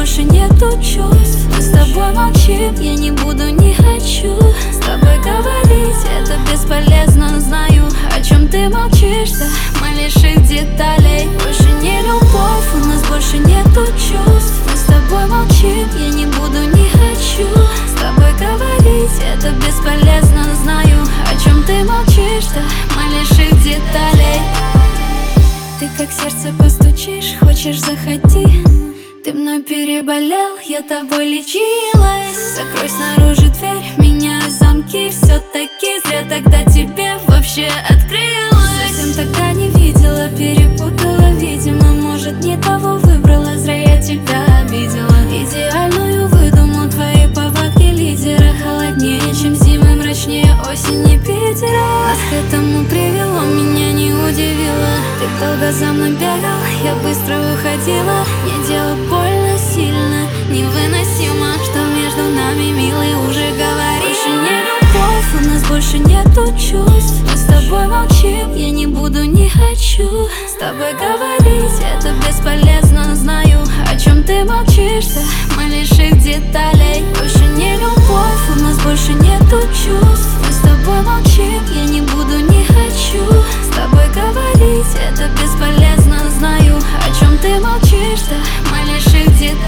больше нету чувств. Мы с тобой молчим, я не буду, не хочу с тобой говорить, это бесполезно. Знаю, о чем ты молчишь, да малейших деталей. Больше не любовь, у нас больше нету чувств. Мы с тобой молчим, я не буду, не хочу с тобой говорить, это бесполезно. Знаю, о чем ты молчишь, да малейших деталей. Ты как сердце постучишь, хочешь заходи. Ты мной переболел, я тобой лечилась. Закрой снаружи дверь, меняю замки. Все-таки зря тогда тебе вообще открылась. Совсем тогда не видела, перепутала, видимо. Может, не того выбрала, зря я тебя обидела. Идеальную выдумал, твои повадки лидера. Холоднее, чем зимы, мрачнее осени Питера. Нас к этому привело, меня не удивило. Ты долго за мной бегал, я быстро уходила. Мне дело больно сильно, невыносимо, что между нами, милый, уже говорила. Больше не любовь, у нас больше нету чувств. Мы с тобой молчим, я не буду, не хочу с тобой говорить, это бесполезно. Знаю, о чем ты молчишь, да малейших деталей. Больше не любовь, у нас больше нету чувств. Мы с тобой молчим, я не буду, не хочу с тобой говорить, это бесполезно. Знаю, о чем ты молчишь, да малейших деталей.